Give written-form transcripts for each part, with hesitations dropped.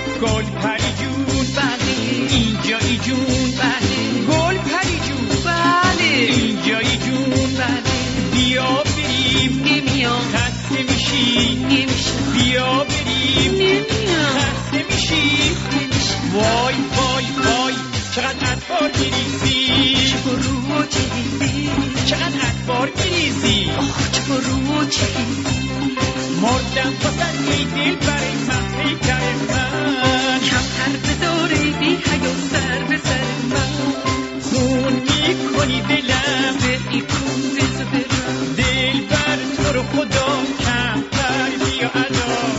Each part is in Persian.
گل پری جون بله اینجایی جون بله گل پری جون بله اینجایی جون بله بیا بریم نمیام خسته میشی نمیشه بیا بریم نمیام خسته میشی وای وای وای چقدر ادبار میریزی برو چیزی چقدر ادبار میریزی آخ چه برو چیزی مردم پسند ای دل برای مهی کر من کمتر بذاره بی حیا سر به سر من خون میکنی دلم بری کن بزا برم دل بر تو رو خدا کم بر بیا الان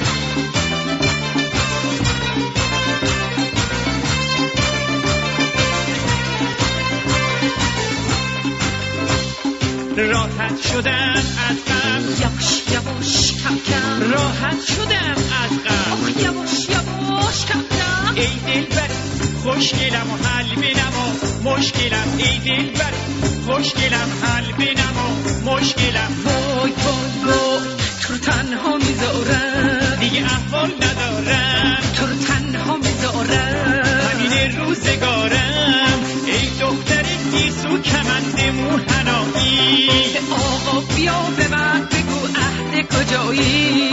راحت شدم از غم یواش یواش کم کم راحت شدم از غم آخ یواش یواش کم کم ای دلبر خوشگلم و حل بنما مشکلم ای دلبر خوشگلم حل بنما مشکلم وای وای وای تو رو تنها میذارم دیگه احوال ندارم تو رو تنها میذارم همین روزگارم ای دختر گیسو کمند موهنایی آقا بیا به من بگو عهد کجایی